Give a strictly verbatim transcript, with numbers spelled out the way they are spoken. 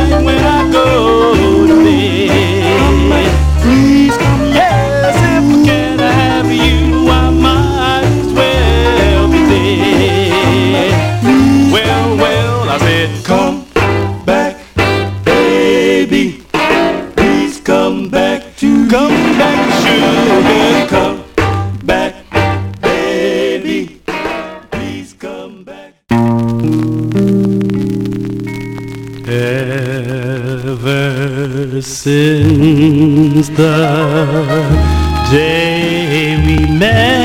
night when I go to bed. Please come back. Yes, if I can't have you, I might as well be dead. Well, well, I said, come back, baby. Please come back to, come back, sugar, come back, baby. Please come back. Ever since the day we met,